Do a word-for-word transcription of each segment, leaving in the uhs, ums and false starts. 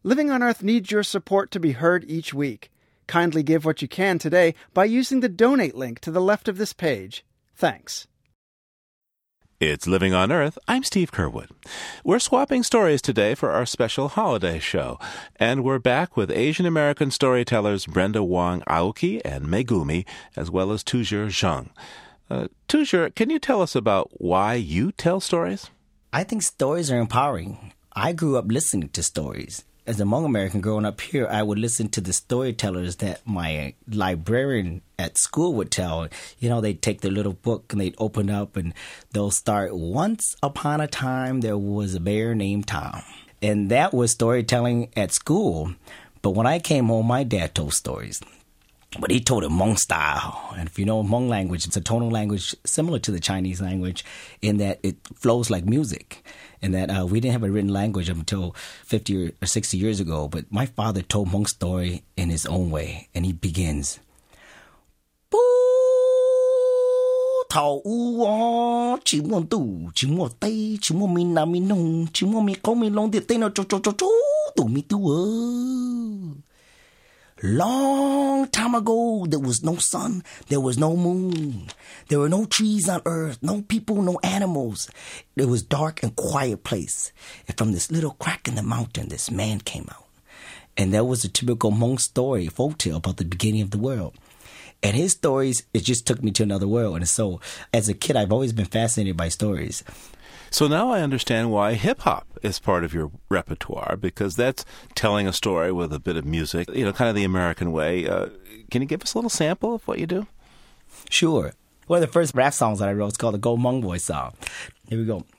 Living on Earth needs your support to be heard each week. Kindly give what you can today by using the donate link to the left of this page. Thanks. It's Living on Earth. I'm Steve Curwood. We're swapping stories today for our special holiday show, and we're back with Asian American storytellers Brenda Wong Aoki and Megumi, as well as Tuzher Zheng. Uh, Tuzher, can you tell us about why you tell stories? I think stories are empowering. I grew up listening to stories. As a Hmong American growing up here, I would listen to the storytellers that my librarian at school would tell. You know, they'd take their little book and they'd open up and they'll start, once upon a time there was a bear named Tom. And that was storytelling at school. But when I came home, my dad told stories. But he told it Hmong style. And if you know Hmong language, it's a tonal language similar to the Chinese language in that it flows like music. And that uh, we didn't have a written language until fifty or sixty years ago. But my father told Hmong story in his own way. And he begins, Boo Tao U Chi Mo Du Chi Mo Tei Chi Mo Mi Na Mi Nung Chi Mo Mi Ko Mi Long Di Te No Cho Cho Cho Cho Du Mi Tu. Long time ago, there was no sun, there was no moon. There were no trees on earth, no people, no animals. It was dark and quiet place. And from this little crack in the mountain, this man came out. And that was a typical Hmong story, folktale about the beginning of the world. And his stories, it just took me to another world. And so, as a kid, I've always been fascinated by stories. So now I understand why hip-hop is part of your repertoire, because that's telling a story with a bit of music, you know, kind of the American way. Uh, can you give us a little sample of what you do? Sure. One of the first rap songs that I wrote is called the Go Hmong Boy song. Here we go.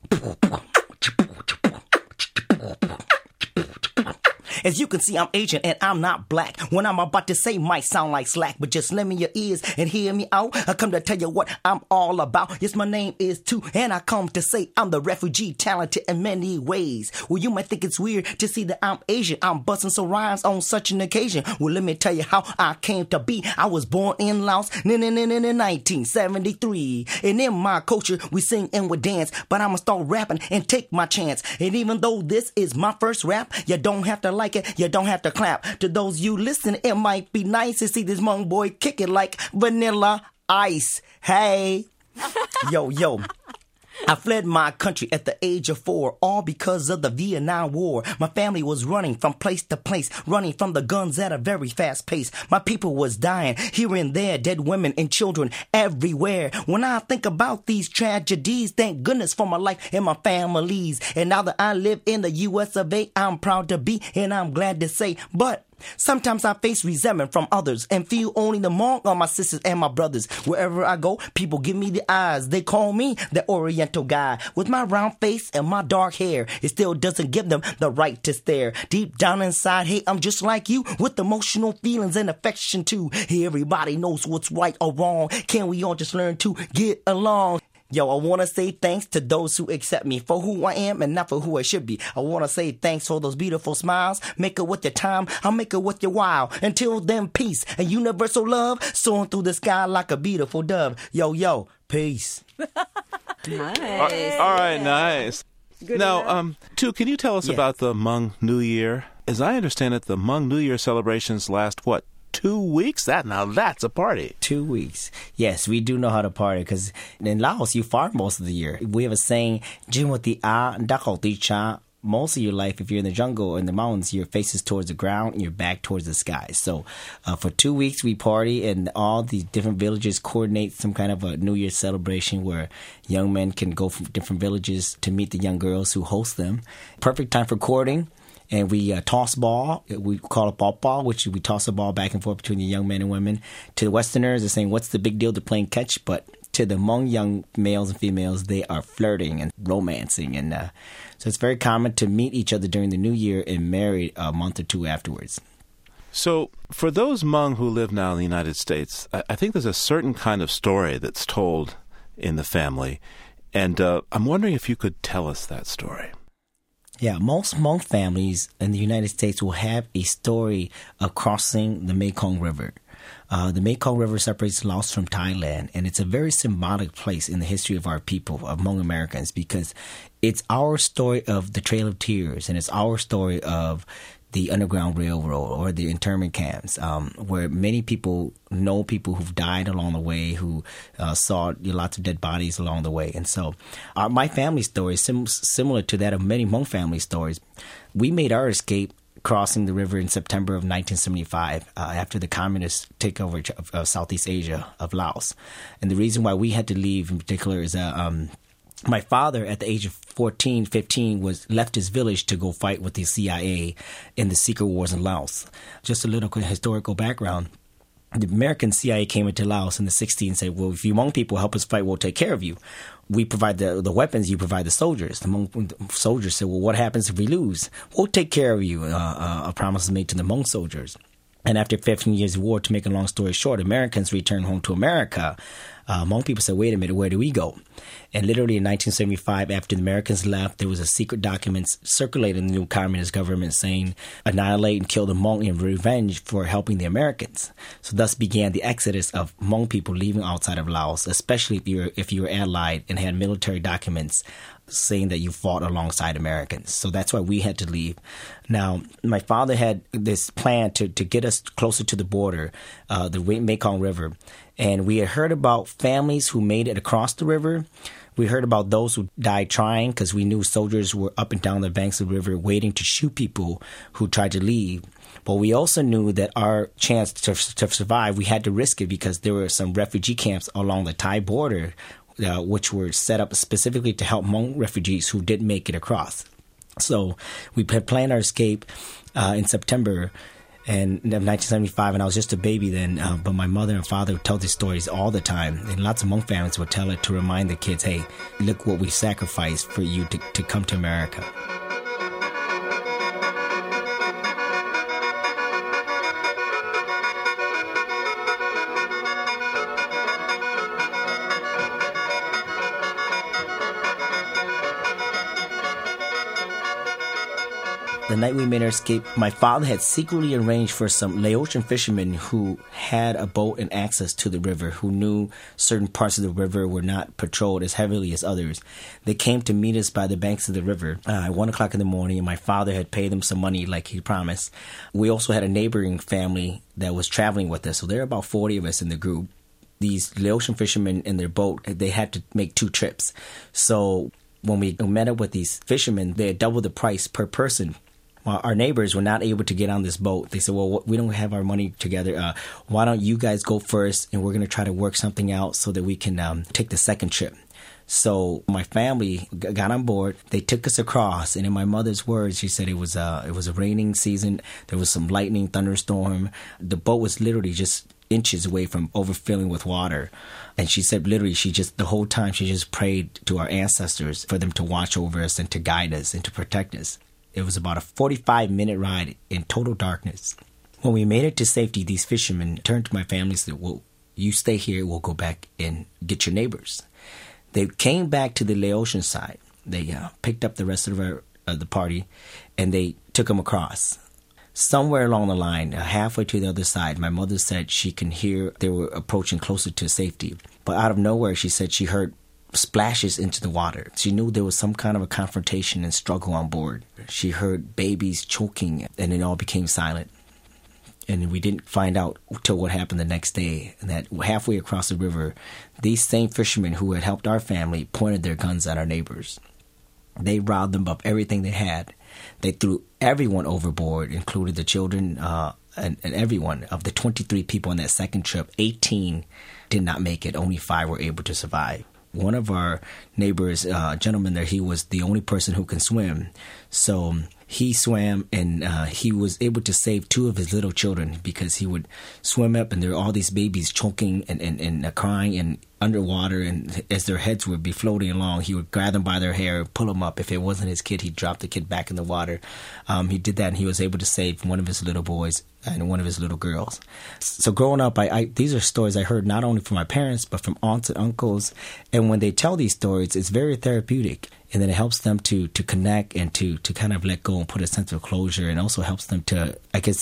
As you can see, I'm Asian and I'm not black. When I'm about to say might sound like slack, but just lend me your ears and hear me out. I come to tell you what I'm all about. Yes, my name is Tu, and I come to say I'm the refugee, talented in many ways. Well, you might think it's weird to see that I'm Asian. I'm busting some rhymes on such an occasion. Well, let me tell you how I came to be. I was born in Laos in nineteen seventy-three. And in my culture, we sing and we dance. But I'ma start rapping and take my chance. And even though this is my first rap, you don't have to like it, you don't have to clap. To those you listen, it might be nice to see this Hmong boy kick it like Vanilla Ice. Hey, yo, yo. I fled my country at the age of four, all because of the Vietnam War. My family was running from place to place, running from the guns at a very fast pace. My people was dying here and there, dead women and children everywhere. When I think about these tragedies, thank goodness for my life and my families. And now that I live in the U S of A, I'm proud to be and I'm glad to say, but sometimes I face resentment from others and feel only the mark on my sisters and my brothers. Wherever I go, people give me the eyes. They call me the Oriental guy. With my round face and my dark hair, it still doesn't give them the right to stare. Deep down inside, hey, I'm just like you, with emotional feelings and affection too. Hey, everybody knows what's right or wrong. Can we all just learn to get along? Yo, I want to say thanks to those who accept me for who I am and not for who I should be. I want to say thanks for those beautiful smiles. Make it with your time, I'll make it with your while. Until then, peace and universal love soaring through the sky like a beautiful dove. Yo, yo, peace. Nice. All right, nice. Good now, enough. um, Tu, can you tell us Yeah. about the Hmong New Year? As I understand it, the Hmong New Year celebrations last, what, two weeks? That Now that's a party. Two weeks. Yes, we do know how to party because in Laos, you farm most of the year. We have a saying, "Jimwati a dakoti cha." Most of your life, if you're in the jungle or in the mountains, your face is towards the ground and your back towards the sky. So uh, for two weeks, we party and all these different villages coordinate some kind of a New Year's celebration where young men can go from different villages to meet the young girls who host them. Perfect time for courting. And we uh, toss ball. We call it ball ball, which we toss a ball back and forth between the young men and women. To the Westerners, they're saying, what's the big deal to playing catch? But to the Hmong young males and females, they are flirting and romancing. And uh, so it's very common to meet each other during the New Year and marry a month or two afterwards. So for those Hmong who live now in the United States, I, I think there's a certain kind of story that's told in the family. And uh, I'm wondering if you could tell us that story. Yeah, most Hmong families in the United States will have a story of crossing the Mekong River. Uh, the Mekong River separates Laos from Thailand, and it's a very symbolic place in the history of our people, of Hmong Americans, because it's our story of the Trail of Tears, and it's our story of the Underground Railroad or the internment camps, um, where many people know people who've died along the way, who uh, saw lots of dead bodies along the way. And so uh, my family story is sim- similar to that of many Hmong family stories. We made our escape crossing the river in September of nineteen seventy-five uh, after the communist takeover of, of Southeast Asia, of Laos. And the reason why we had to leave in particular is that um, my father, at the age of fourteen, fifteen, was left his village to go fight with the C I A in the secret wars in Laos. Just a little historical background. The American C I A came into Laos in the sixties and said, well, if you Hmong people help us fight, we'll take care of you. We provide the, the weapons, you provide the soldiers. The Hmong soldiers said, well, what happens if we lose? We'll take care of you. Uh, uh, a promise was made to the Hmong soldiers. And after fifteen years of war, to make a long story short, Americans returned home to America. Uh, Hmong people said, wait a minute, where do we go? And literally in nineteen seventy-five, after the Americans left, there was a secret document circulating in the new communist government saying, annihilate and kill the Hmong in revenge for helping the Americans. So thus began the exodus of Hmong people leaving outside of Laos, especially if you were, if you were allied and had military documents saying that you fought alongside Americans. So that's why we had to leave. Now, my father had this plan to, to get us closer to the border, uh, the Mekong River. And we had heard about families who made it across the river. We heard about those who died trying because we knew soldiers were up and down the banks of the river waiting to shoot people who tried to leave. But we also knew that our chance to, to survive, we had to risk it because there were some refugee camps along the Thai border, uh, which were set up specifically to help Hmong refugees who didn't make it across. So we had planned our escape uh, in September and of nineteen seventy-five, and I was just a baby then, uh, but my mother and father would tell these stories all the time, and lots of Hmong families would tell it to remind the kids, hey, look what we sacrificed for you to, to come to America. The night we made our escape, my father had secretly arranged for some Laotian fishermen who had a boat and access to the river, who knew certain parts of the river were not patrolled as heavily as others. They came to meet us by the banks of the river uh, at one o'clock in the morning, and my father had paid them some money like he promised. We also had a neighboring family that was traveling with us, so there were about forty of us in the group. These Laotian fishermen in their boat, they had to make two trips. So when we met up with these fishermen, they had doubled the price per person. Our neighbors were not able to get on this boat. They said, well, we don't have our money together. Uh, why don't you guys go first, and we're going to try to work something out so that we can um, take the second trip. So my family got on board. They took us across, and in my mother's words, she said it was a, it was a raining season. There was some lightning, thunderstorm. The boat was literally just inches away from overfilling with water. And she said literally, she just, the whole time, she just prayed to our ancestors for them to watch over us and to guide us and to protect us. It was about a forty-five minute ride in total darkness. When we made it to safety, these fishermen turned to my family and said, well, you stay here, we'll go back and get your neighbors. They came back to the Laotian side. They uh, picked up the rest of our, uh, the party, and they took them across. Somewhere along the line, uh, halfway to the other side, my mother said she can hear they were approaching closer to safety. But out of nowhere, she said she heard splashes into the water. She knew there was some kind of a confrontation and struggle on board. She heard babies choking, and it all became silent. And we didn't find out till what happened the next day, that halfway across the river, these same fishermen who had helped our family pointed their guns at our neighbors. They robbed them of everything they had. They threw everyone overboard, including the children uh, and, and everyone. Of the twenty-three people on that second trip, eighteen did not make it. Only five were able to survive. One of our neighbors, uh, gentleman there, he was the only person who can swim. So he swam, and uh, he was able to save two of his little children because he would swim up, and there were all these babies choking and, and, and uh, crying and underwater. And as their heads would be floating along, he would grab them by their hair, pull them up. If it wasn't his kid, he'd drop the kid back in the water. Um, he did that, and he was able to save one of his little boys and one of his little girls. So growing up, I, I these are stories I heard not only from my parents, but from aunts and uncles. And when they tell these stories, it's very therapeutic. And then it helps them to to connect and to, to kind of let go and put a sense of closure, and also helps them to, I guess,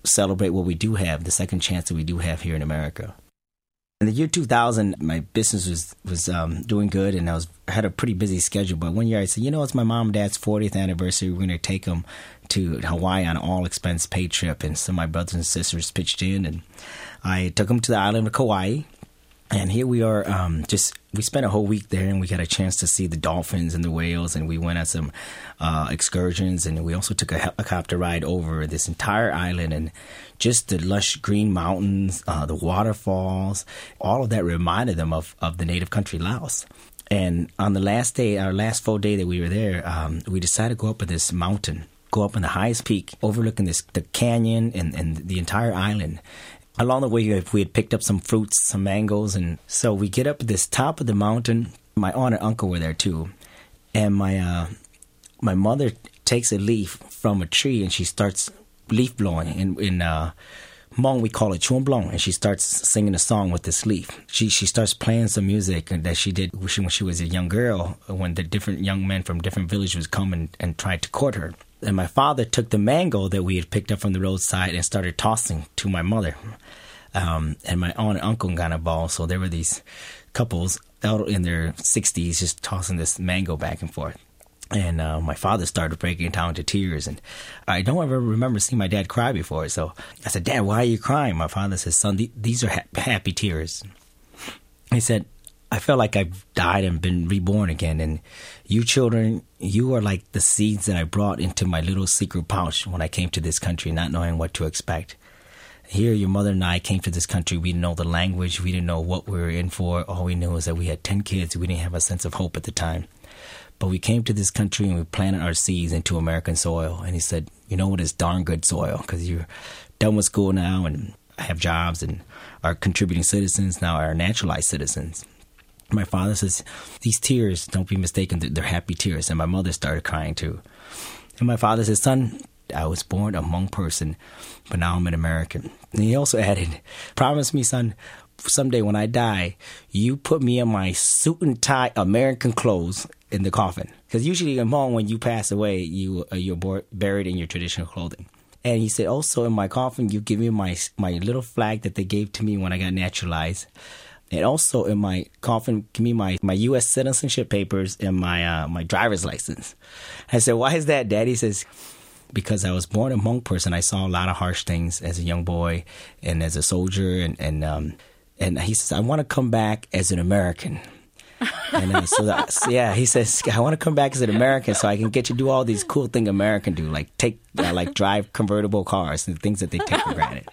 celebrate what we do have, the second chance that we do have here in America. In the year two thousand, my business was was um, doing good, and I was I had a pretty busy schedule. But one year I said, you know, it's my mom and dad's fortieth anniversary. We're going to take them to Hawaii on an all-expense paid trip. And some of my brothers and sisters pitched in, and I took them to the island of Kauai. And here we are, um, just, we spent a whole week there, and we got a chance to see the dolphins and the whales, and we went on some uh, excursions, and we also took a helicopter ride over this entire island, and just the lush green mountains, uh, the waterfalls, all of that reminded them of, of the native country, Laos. And on the last day, our last full day that we were there, um, we decided to go up on this mountain, go up on the highest peak, overlooking this the canyon and, and the entire island. Along the way, we had picked up some fruits, some mangoes, and so we get up at this top of the mountain. My aunt and uncle were there too, and my uh, my mother takes a leaf from a tree and she starts leaf blowing. In in uh, Hmong we call it chuan blong, and she starts singing a song with this leaf. She she starts playing some music that she did when she was a young girl, when the different young men from different villages would come and, and tried to court her. And my father took the mango that we had picked up from the roadside and started tossing to my mother. Um, and my aunt and uncle got involved. So there were these couples out in their sixties just tossing this mango back and forth. And uh, my father started breaking down into tears. And I don't ever remember seeing my dad cry before. So I said, Dad, why are you crying? My father says, son, th- these are ha- happy tears. He said, I feel like I've died and been reborn again. And you children, you are like the seeds that I brought into my little secret pouch when I came to this country, not knowing what to expect. Here, your mother and I came to this country. We didn't know the language. We didn't know what we were in for. All we knew is that we had ten kids. We didn't have a sense of hope at the time. But we came to this country and we planted our seeds into American soil. And he said, you know what is darn good soil, because you're done with school now and have jobs and are contributing citizens, now are naturalized citizens. My father says, these tears, don't be mistaken, they're happy tears. And my mother started crying too. And my father says, son, I was born a Hmong person, but now I'm an American. And he also added, promise me, son, someday when I die, you put me in my suit and tie American clothes in the coffin. Because usually in Hmong, when you pass away, you, uh, you're bor- buried in your traditional clothing. And he said, also in my coffin, you give me my my little flag that they gave to me when I got naturalized. And also in my coffin, give me my, my U S citizenship papers and my uh, my driver's license. I said, why is that, Daddy? He says, because I was born a Hmong person. I saw a lot of harsh things as a young boy and as a soldier. And and, um, and he says, I want to come back as an American. And uh, so, that, so, yeah, he says, I want to come back as an American so I can get you to do all these cool things Americans do, like take, uh, like drive convertible cars and things that they take for granted.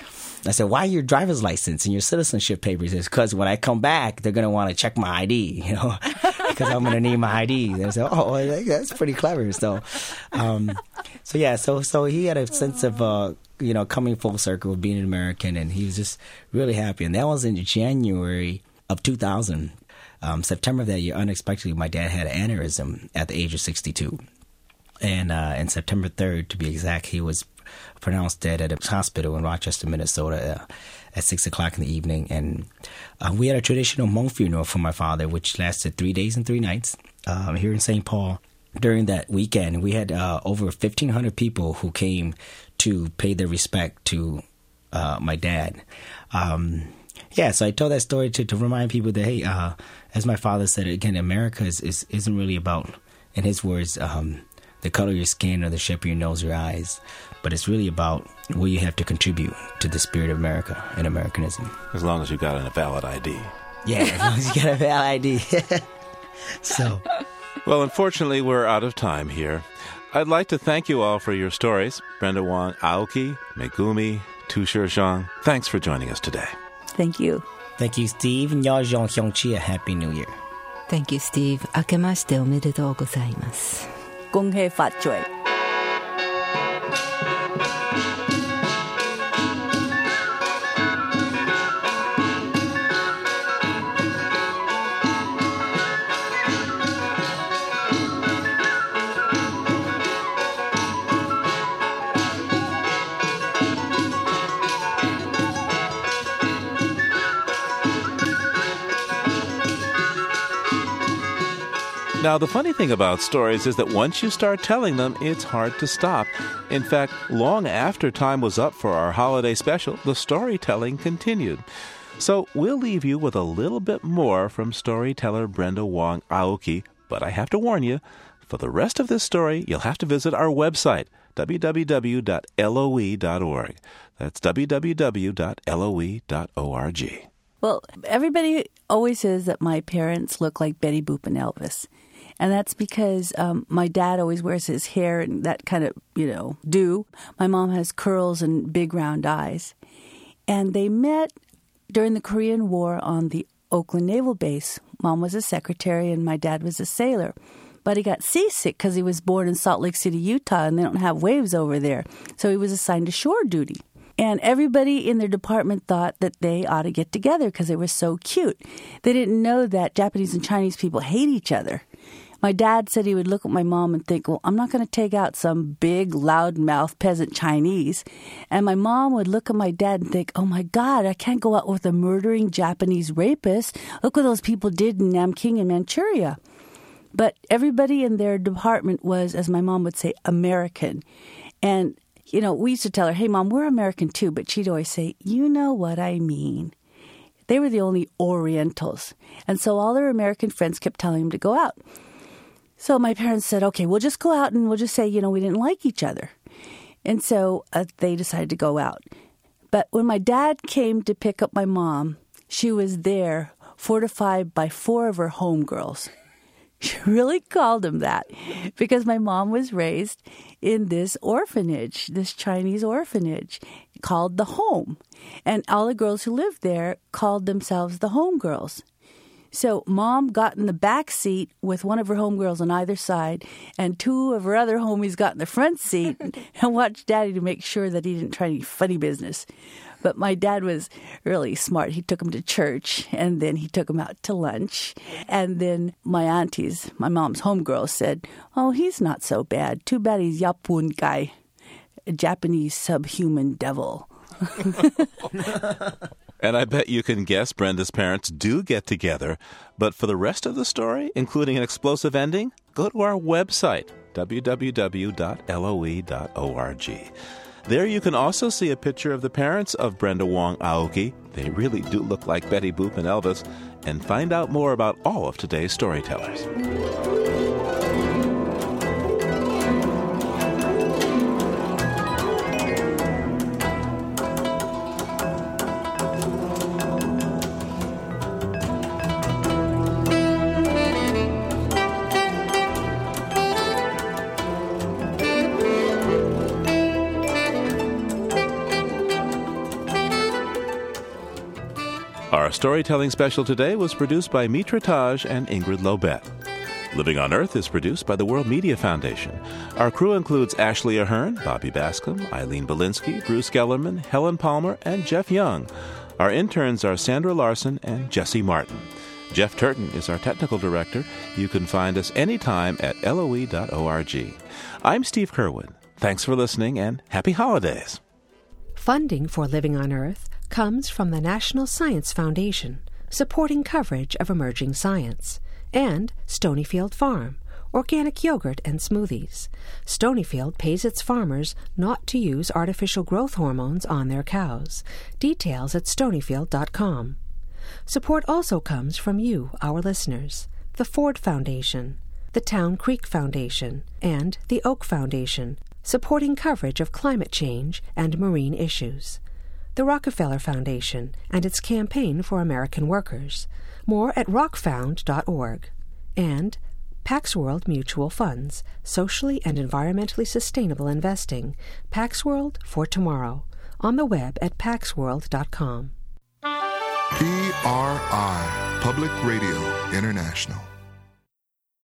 I said, why your driver's license and your citizenship papers? It's because when I come back, they're going to want to check my I D, you know, because I'm going to need my I D. And I said, oh, that's pretty clever. So, um, so yeah, so so he had a sense of, uh, you know, coming full circle of being an American, and he was just really happy. And that was in January of two thousand. Um, September of that year, unexpectedly, my dad had an aneurysm at the age of sixty-two. And uh, on September third, to be exact, he was pronounced dead at a hospital in Rochester, Minnesota, uh, at six o'clock in the evening. And uh, we had a traditional Hmong funeral for my father, which lasted three days and three nights um, here in Saint Paul. During that weekend, we had uh, over fifteen hundred people who came to pay their respect to uh, my dad. Um, yeah, so I told that story to, to remind people that, hey, uh, as my father said, again, America is, is, isn't really about, in his words, um, the color of your skin or the shape of your nose or your eyes, but it's really about what you have to contribute to the spirit of America and Americanism. As long as you got a valid I D. Yeah, as long as you got a valid I D. So. Well, unfortunately, we're out of time here. I'd like to thank you all for your stories. Brenda Wong Aoki, Megumi, Tushar Zhang, thanks for joining us today. Thank you. Thank you, Steve. And y'all, Jeong Hyung Chi, a Happy New Year. Thank you, Steve. 明けましておめでとうございます。恭喜發財。 Now, the funny thing about stories is that once you start telling them, it's hard to stop. In fact, long after time was up for our holiday special, the storytelling continued. So we'll leave you with a little bit more from storyteller Brenda Wong Aoki, but I have to warn you, for the rest of this story, you'll have to visit our website, w w w dot l o e dot org. That's w w w dot l o e dot org. Well, everybody always says that my parents look like Betty Boop and Elvis. And that's because um, my dad always wears his hair and that kind of, you know, do. My mom has curls and big round eyes. And they met during the Korean War on the Oakland Naval Base. Mom was a secretary and my dad was a sailor. But he got seasick because he was born in Salt Lake City, Utah, and they don't have waves over there. So he was assigned to shore duty. And everybody in their department thought that they ought to get together because they were so cute. They didn't know that Japanese and Chinese people hate each other. My dad said he would look at my mom and think, well, I'm not going to take out some big, loud-mouthed peasant Chinese. And my mom would look at my dad and think, oh, my God, I can't go out with a murdering Japanese rapist. Look what those people did in Nanking and Manchuria. But everybody in their department was, as my mom would say, American. And, you know, we used to tell her, hey, Mom, we're American too. But she'd always say, you know what I mean. They were the only Orientals. And so all their American friends kept telling them to go out. So my parents said, okay, we'll just go out and we'll just say, you know, we didn't like each other. And so uh, they decided to go out. But when my dad came to pick up my mom, she was there fortified by four of her homegirls. She really called him that because my mom was raised in this orphanage, this Chinese orphanage called the Home. And all the girls who lived there called themselves the homegirls. So Mom got in the back seat with one of her homegirls on either side, and two of her other homies got in the front seat and watched Daddy to make sure that he didn't try any funny business. But my dad was really smart. He took him to church, and then he took him out to lunch. And then my aunties, my mom's homegirls, said, oh, he's not so bad. Too bad he's Yapun guy, a Japanese subhuman devil. And I bet you can guess Brenda's parents do get together. But for the rest of the story, including an explosive ending, go to our website, w w w dot l o e dot org. There you can also see a picture of the parents of Brenda Wong Aoki. They really do look like Betty Boop and Elvis. And find out more about all of today's storytellers. Our storytelling special today was produced by Mitra Taj and Ingrid Lobet. Living on Earth is produced by the World Media Foundation. Our crew includes Ashley Ahern, Bobby Bascom, Eileen Belinsky, Bruce Gellerman, Helen Palmer, and Jeff Young. Our interns are Sandra Larson and Jesse Martin. Jeff Turton is our technical director. You can find us anytime at L O E dot org. I'm Steve Curwood. Thanks for listening and happy holidays. Funding for Living on Earth comes from the National Science Foundation, supporting coverage of emerging science, and Stonyfield Farm, organic yogurt and smoothies. Stonyfield pays its farmers not to use artificial growth hormones on their cows. Details at stonyfield dot com. Support also comes from you, our listeners, the Ford Foundation, the Town Creek Foundation, and the Oak Foundation, supporting coverage of climate change and marine issues. The Rockefeller Foundation and its campaign for American workers. More at rock found dot org. And Pax World Mutual Funds, socially and environmentally sustainable investing. Pax World for tomorrow. On the web at pax world dot com. P R I, Public Radio International.